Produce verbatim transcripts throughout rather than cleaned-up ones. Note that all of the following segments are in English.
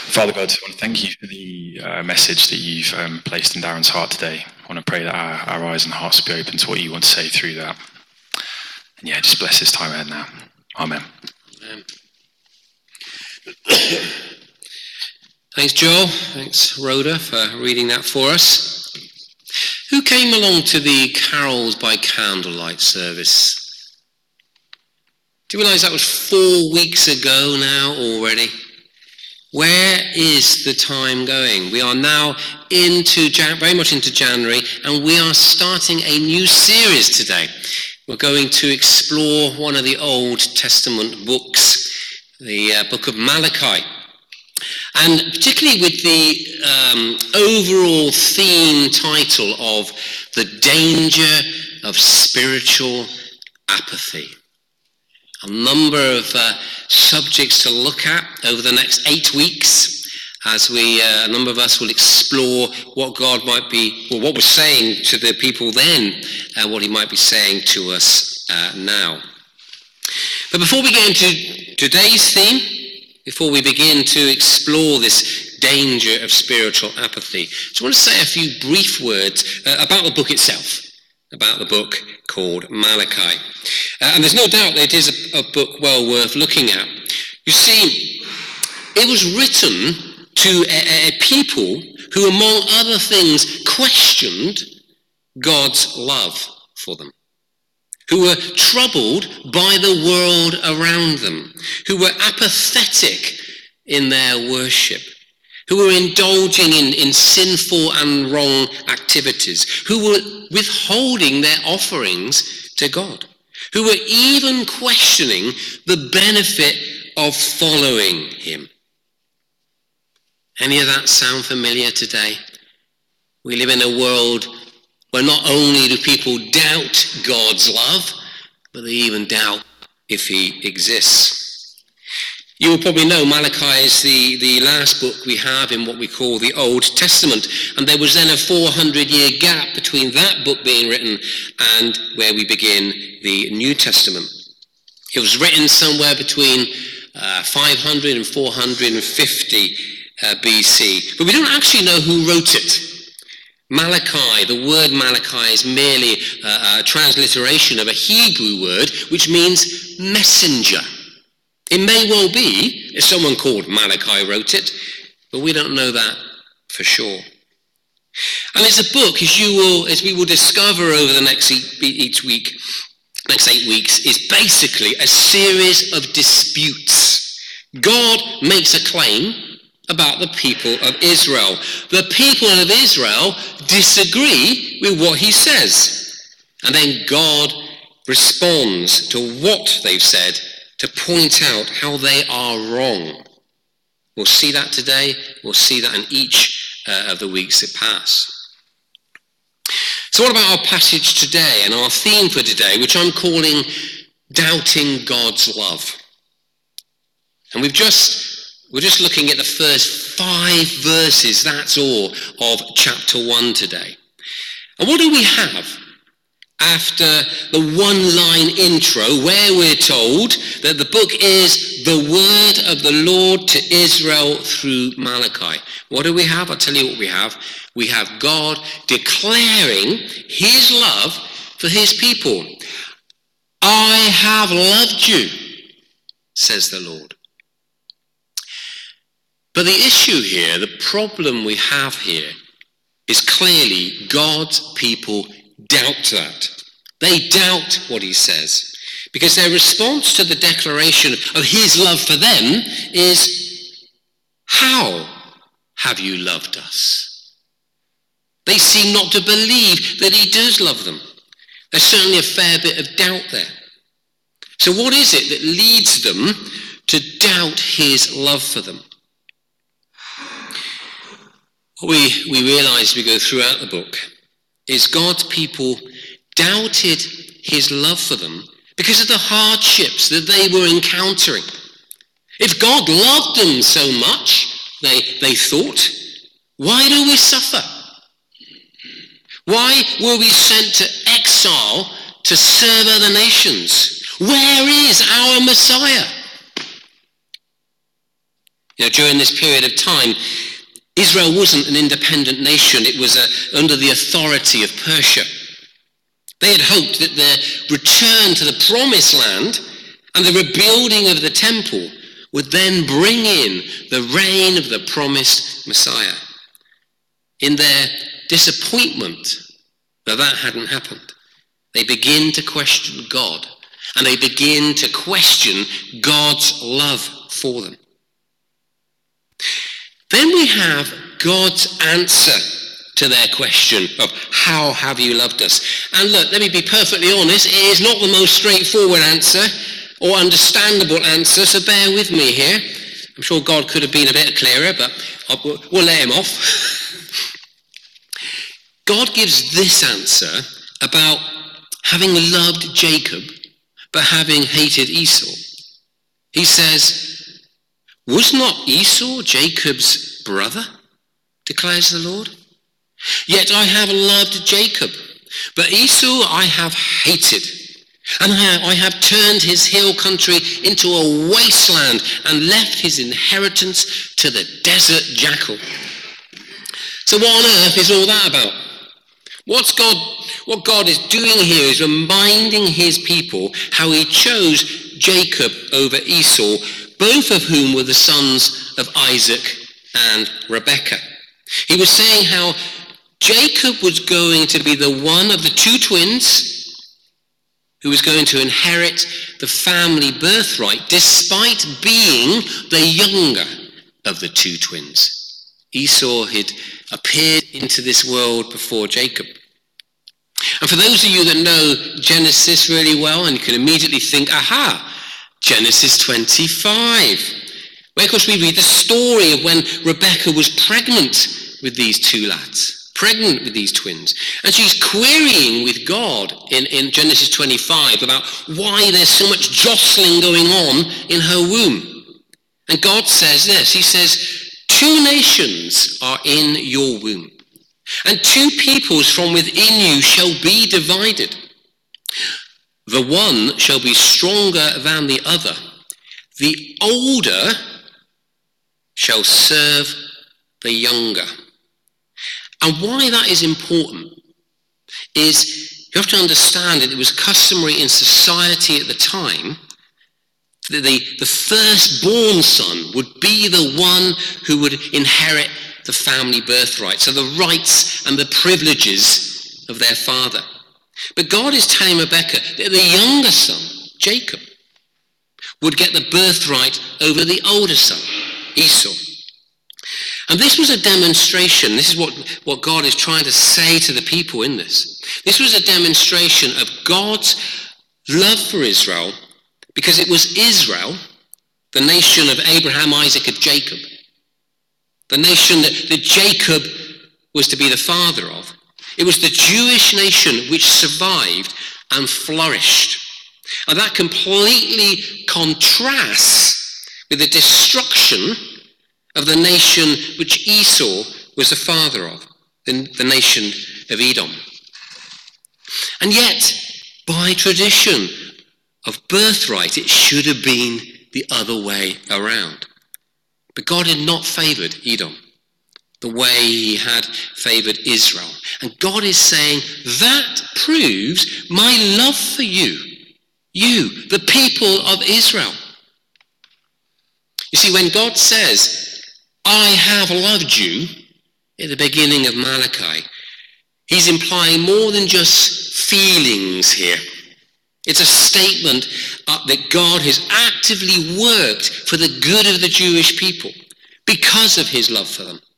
Father God, I want to thank you for the uh, message that you've um, placed in Darren's heart today. I want to pray that our, our eyes and hearts will be open to what you want to say through that. And yeah, just bless this time ahead now. Amen. Amen. Thanks, Joel. Thanks, Rhoda, for reading that for us. Who came along to the Carols by Candlelight service? Do you realise that was four weeks ago now already? Where is the time going? We are now into Jan- very much into January, and we are starting a new series today. We're going to explore one of the Old Testament books, the uh, book of Malachi. And particularly with the um, overall theme title of The Danger of Spiritual Apathy. A number of uh, subjects to look at over the next eight weeks as we, uh, a number of us will explore what God might be, or what we're saying to the people then, and what he might be saying to us uh, now. But before we get into today's theme, before we begin to explore this danger of spiritual apathy, so I want to say a few brief words uh, about the book itself, about the book called Malachi. Uh, and there's no doubt that it is a, a book well worth looking at. You see, it was written to a, a people who, among other things, questioned God's love for them, who were troubled by the world around them, who were apathetic in their worship, who were indulging in, in sinful and wrong activities, who were withholding their offerings to God, who were even questioning the benefit of following him. Any of that sound familiar today? We live in a world where not only do people doubt God's love, but they even doubt if he exists. You will probably know Malachi is the, the last book we have in what we call the Old Testament, and there was then a four hundred year gap between that book being written and where we begin the New Testament. It was written somewhere between uh, five hundred and four hundred fifty uh, B C, but we don't actually know who wrote it. Malachi, the word Malachi is merely a, a transliteration of a Hebrew word which means messenger. It may well be if someone called Malachi wrote it, but we don't know that for sure. And it's a book, as you will, as we will discover over the next each week, next eight weeks, is basically a series of disputes. God makes a claim about the people of Israel. The people of Israel disagree with what he says. And then God responds to what they've said to point out how they are wrong. We'll see that today. We'll see that in each uh, of the weeks that pass. So what about our passage today and our theme for today, which I'm calling Doubting God's Love? And we've just, we're just looking at the first five verses, that's all, of chapter one today. And what do we have after the one-line intro where we're told that the book is the word of the Lord to Israel through Malachi? What do we have? I'll tell you what we have. We have God declaring his love for his people. I have loved you, says the Lord. But the issue here, the problem we have here, is clearly God's people doubt that. They doubt what he says, because their response to the declaration of his love for them is, how have you loved us? They seem not to believe that he does love them. There's certainly a fair bit of doubt there. So what is it that leads them to doubt his love for them? What we, we realize as we go throughout the book is God's people doubted his love for them because of the hardships that they were encountering. If God loved them so much, they, they thought, why do we suffer? Why were we sent to exile to serve other nations? Where is our Messiah? You know, during this period of time, Israel wasn't an independent nation. It was uh, under the authority of Persia. They had hoped that their return to the promised land and the rebuilding of the temple would then bring in the reign of the promised Messiah. In their disappointment that that hadn't happened, they begin to question God, and they begin to question God's love for them. Then we have God's answer to their question of how have you loved us? And look, let me be perfectly honest, it is not the most straightforward answer or understandable answer, so bear with me here. I'm sure God could have been a bit clearer, but I'll, we'll let him off. God gives this answer about having loved Jacob, but having hated Esau. He says, was not Esau Jacob's brother, declares the Lord? Yet I have loved Jacob, but Esau I have hated. And I have turned his hill country into a wasteland and left his inheritance to the desert jackal. So what on earth is all that about? What's God, what God is doing here is reminding his people how he chose Jacob over Esau, both of whom were the sons of Isaac and Rebekah. He was saying how Jacob was going to be the one of the two twins who was going to inherit the family birthright despite being the younger of the two twins. Esau had appeared into this world before Jacob. And for those of you that know Genesis really well, and you can immediately think, aha, Genesis twenty-five, where of course we read the story of when Rebekah was pregnant with these two lads, pregnant with these twins. And she's querying with God in, in Genesis twenty-five about why there's so much jostling going on in her womb. And God says this, he says, two nations are in your womb, and two peoples from within you shall be divided. The one shall be stronger than the other. The older shall serve the younger. And why that is important is you have to understand that it was customary in society at the time that the, the firstborn son would be the one who would inherit the family birthright, so the rights and the privileges of their father. But God is telling Rebekah that the younger son, Jacob, would get the birthright over the older son, Esau. And this was a demonstration, this is what, what God is trying to say to the people in this. This was a demonstration of God's love for Israel, because it was Israel, the nation of Abraham, Isaac, and Jacob, the nation that, that Jacob was to be the father of. It was the Jewish nation which survived and flourished. And that completely contrasts with the destruction of the nation which Esau was the father of, the, the nation of Edom. And yet, by tradition of birthright, it should have been the other way around. But God had not favored Edom the way he had favored Israel. And God is saying, that proves my love for you, you, the people of Israel. You see, when God says, I have loved you, at the beginning of Malachi, he's implying more than just feelings here. It's a statement uh, that God has actively worked for the good of the Jewish people because of his love for them.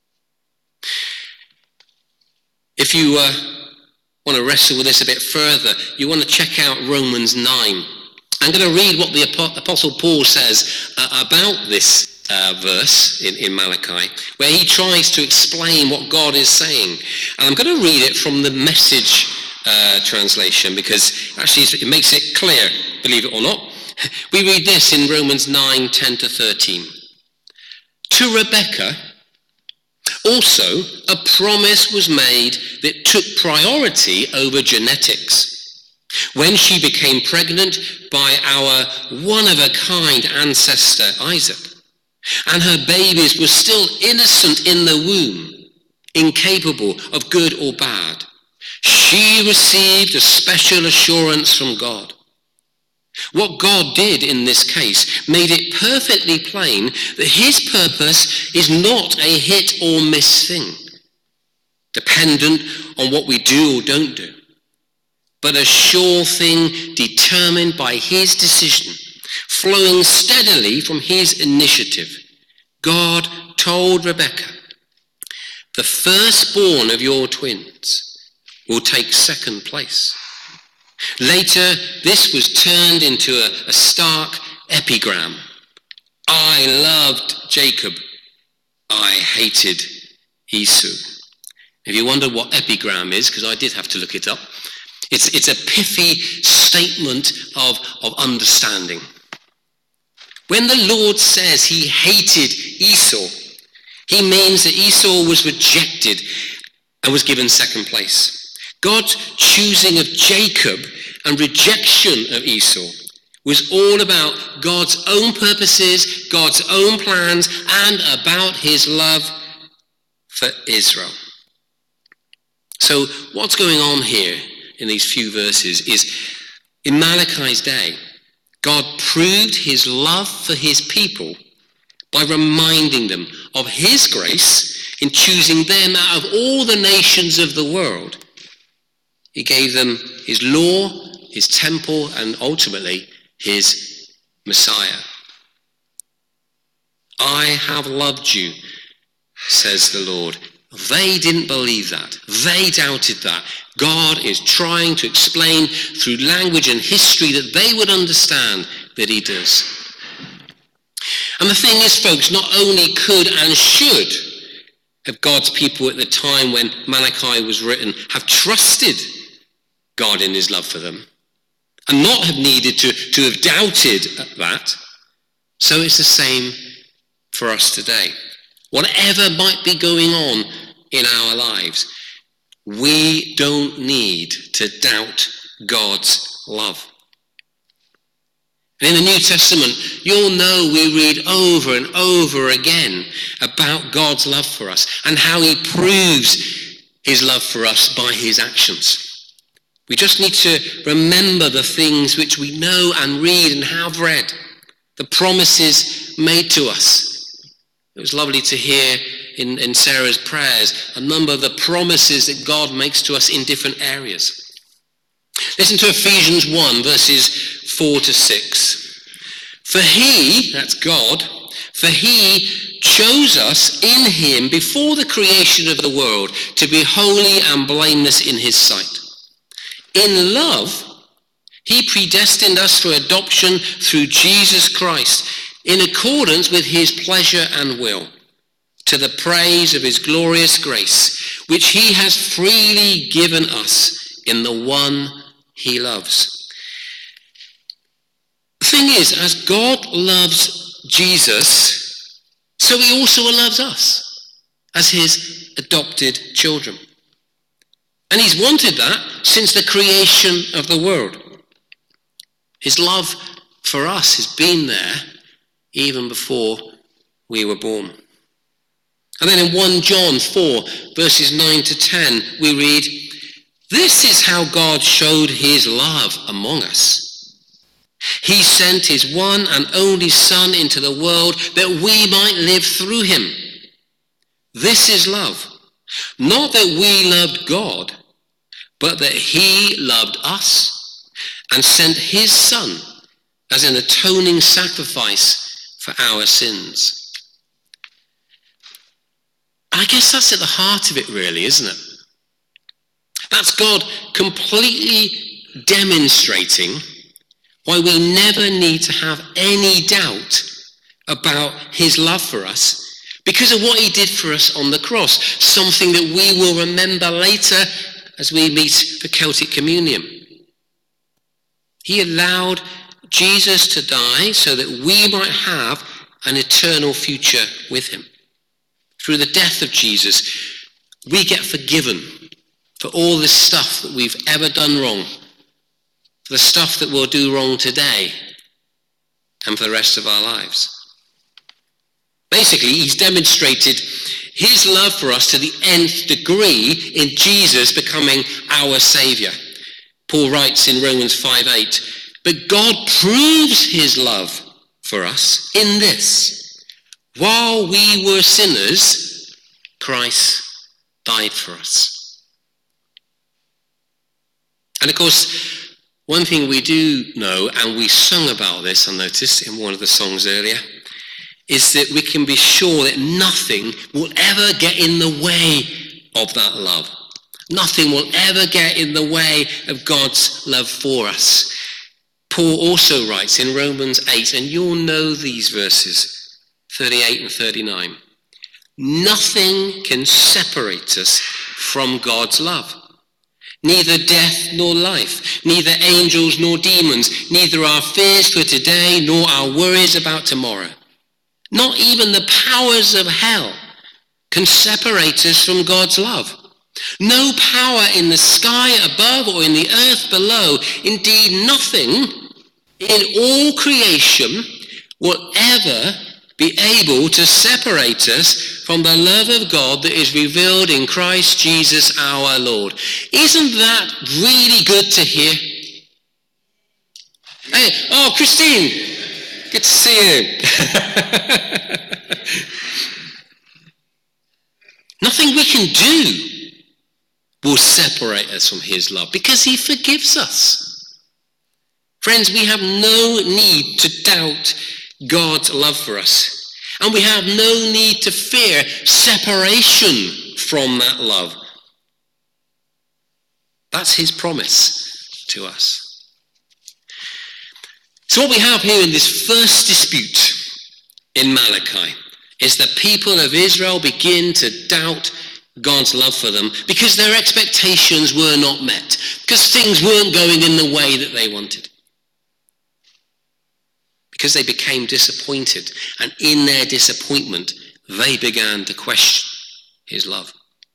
If you uh, want to wrestle with this a bit further, you want to check out Romans nine. I'm going to read what the Apostle Paul says uh, about this uh, verse in, in Malachi, where he tries to explain what God is saying. And I'm going to read it from the Message uh, translation, because actually it makes it clear, believe it or not. We read this in Romans nine, ten to thirteen. To Rebekah also a promise was made that took priority over genetics. When she became pregnant by our one-of-a-kind ancestor Isaac, And her babies were still innocent in the womb, incapable of good or bad. She received a special assurance from God. What God did in this case made it perfectly plain that his purpose is not a hit or miss thing, dependent on what we do or don't do, but a sure thing determined by his decision, flowing steadily from his initiative. God told Rebekah, the firstborn of your twins will take second place. Later, this was turned into a, a stark epigram. I loved Jacob. I hated Esau. If you wondered what epigram is, because I did have to look it up, it's, it's a pithy statement of, of understanding. When the Lord says he hated Esau, he means that Esau was rejected and was given second place. God's choosing of Jacob and rejection of Esau was all about God's own purposes, God's own plans, and about his love for Israel. So what's going on here in these few verses is, in Malachi's day, God proved his love for his people by reminding them of his grace in choosing them out of all the nations of the world. He gave them his law, his temple, and ultimately his Messiah. I have loved you, says the Lord. They didn't believe that. They doubted that. God is trying to explain through language and history that they would understand that he does. And the thing is, folks, not only could and should have God's people at the time when Malachi was written have trusted God in his love for them and not have needed to, to have doubted that, so it's the same for us today. Whatever might be going on in our lives, we don't need to doubt God's love. In the New Testament, you'll know we read over and over again about God's love for us and how he proves his love for us by his actions. We just need to remember the things which we know and read and have read, the promises made to us. It was lovely to hear in, in Sarah's prayers a number of the promises that God makes to us in different areas. Listen to Ephesians one, verses four to six. For he, that's God, for he chose us in him before the creation of the world to be holy and blameless in his sight. In love, he predestined us for adoption through Jesus Christ in accordance with his pleasure and will, to the praise of his glorious grace, which he has freely given us in the one he loves. The thing is, as God loves Jesus, so he also loves us as his adopted children. And he's wanted that since the creation of the world. His love for us has been there even before we were born. And then in First John four, verses nine to ten, we read, this is how God showed his love among us. He sent his one and only Son into the world that we might live through him. This is love. Not that we loved God, but that he loved us and sent his Son as an atoning sacrifice for our sins. I guess that's at the heart of it, really, isn't it? That's God completely demonstrating why we never need to have any doubt about his love for us because of what he did for us on the cross, something that we will remember later as we meet for Celtic Communion. He allowed Jesus to die so that we might have an eternal future with him. Through the death of Jesus, we get forgiven for all the stuff that we've ever done wrong, for the stuff that we'll do wrong today, and for the rest of our lives. Basically, he's demonstrated his love for us to the nth degree in Jesus becoming our Saviour. Paul writes in Romans five eight, but God proves his love for us in this: while we were sinners, Christ died for us. And of course, one thing we do know, and we sung about this, I noticed in one of the songs earlier, is that we can be sure that nothing will ever get in the way of that love. Nothing will ever get in the way of God's love for us. Paul also writes in Romans eight, and you'll know these verses, thirty-eight and thirty-nine. Nothing can separate us from God's love. Neither death nor life, neither angels nor demons, neither our fears for today nor our worries about tomorrow. Not even the powers of hell can separate us from God's love. No power in the sky above or in the earth below, indeed nothing in all creation will ever be able to separate us from the love of God that is revealed in Christ Jesus our Lord. Isn't that really good to hear? Hey, oh, Christine, good to see you. Nothing we can do will separate us from his love because he forgives us. Friends, we have no need to doubt God's love for us, and we have no need to fear separation from that love. That's his promise to us. So what we have here in this first dispute in Malachi is that people of Israel begin to doubt God's love for them because their expectations were not met, because things weren't going in the way that they wanted. Because they became disappointed, and in their disappointment, they began to question his love.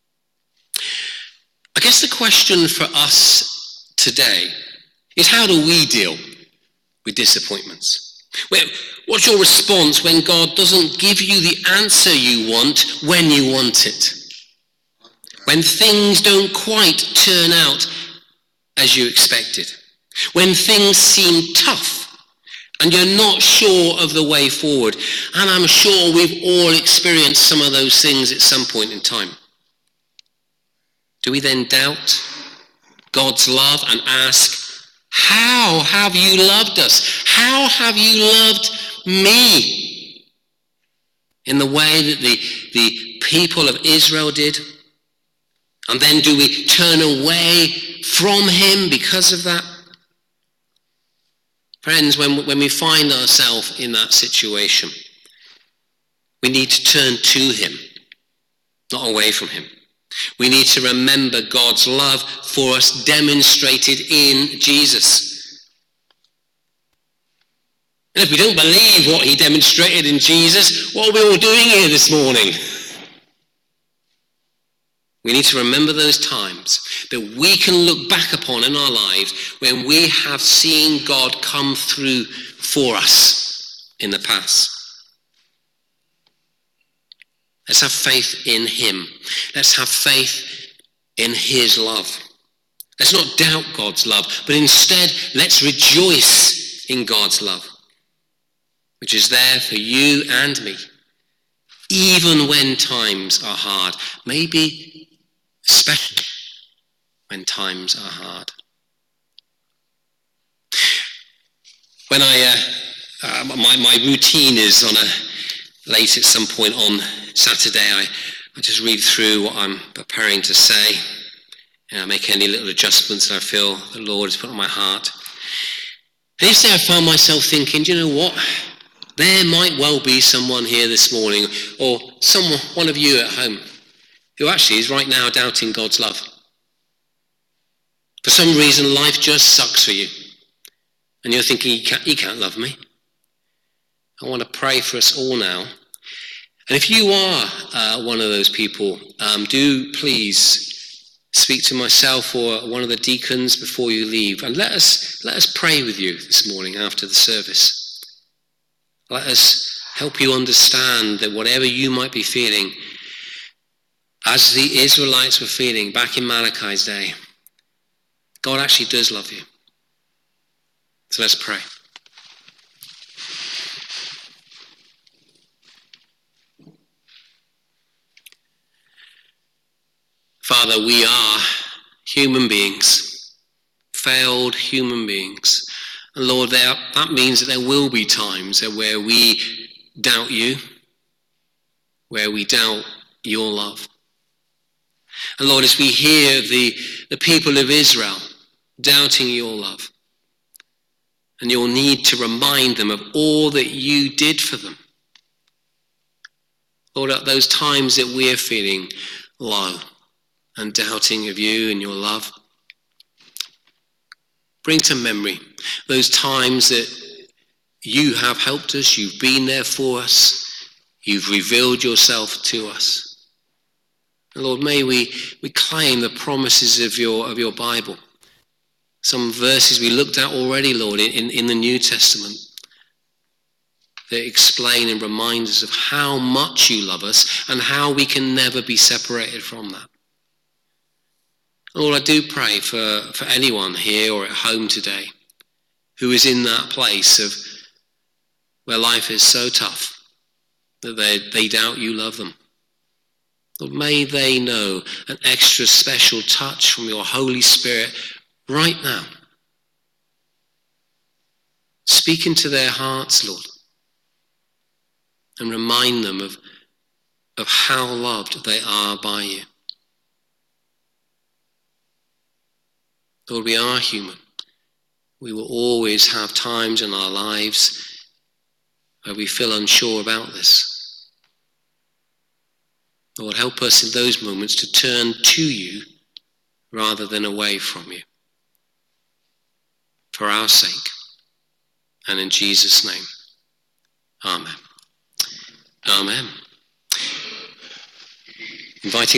I guess the question for us today is, how do we deal with disappointments? What's your response when God doesn't give you the answer you want when you want it? When things don't quite turn out as you expected? When things seem tough and you're not sure of the way forward? And I'm sure we've all experienced some of those things at some point in time. Do we then doubt God's love and ask, how have you loved us? How have you loved me? In the way that the, the people of Israel did? And then do we turn away from him because of that? Friends, when, when we find ourselves in that situation, we need to turn to him, not away from him. We need to remember God's love for us demonstrated in Jesus. And if we don't believe what he demonstrated in Jesus, what are we all doing here this morning? We need to remember those times that we can look back upon in our lives when we have seen God come through for us in the past. Let's have faith in him. Let's have faith in his love. Let's not doubt God's love, but instead let's rejoice in God's love, which is there for you and me, even when times are hard, maybe especially when times are hard. When I, uh, uh, my, my routine is on a late at some point on Saturday, I, I just read through what I'm preparing to say, and I make any little adjustments that I feel the Lord has put on my heart. And yesterday I found myself thinking, do you know what? There might well be someone here this morning, or someone, one of you at home, who actually is right now doubting God's love. For some reason, life just sucks for you. And you're thinking, he can't, he can't love me. I want to pray for us all now. And if you are uh, one of those people, um, do please speak to myself or one of the deacons before you leave. And let us, let us pray with you this morning after the service. Let us help you understand that whatever you might be feeling, as the Israelites were feeling back in Malachi's day, God actually does love you. So let's pray. Father, we are human beings, failed human beings. And Lord, there, that means that there will be times where we doubt you, where we doubt your love. And Lord, as we hear the, the people of Israel doubting your love, and your need to remind them of all that you did for them, Lord, at those times that we're feeling low and doubting of you and your love, bring to memory those times that you have helped us, you've been there for us, you've revealed yourself to us. And Lord, may we, we claim the promises of your, of your Bible. Some verses we looked at already, Lord, in, in the New Testament that explain and remind us of how much you love us and how we can never be separated from that. Lord, I do pray for, for anyone here or at home today who is in that place of where life is so tough that they, they doubt you love them. Lord, may they know an extra special touch from your Holy Spirit right now. Speak into their hearts, Lord, and remind them of, of how loved they are by you. Lord, we are human. We will always have times in our lives where we feel unsure about this. Lord, help us in those moments to turn to you rather than away from you. For our sake, and in Jesus' name, amen. Amen. Inviting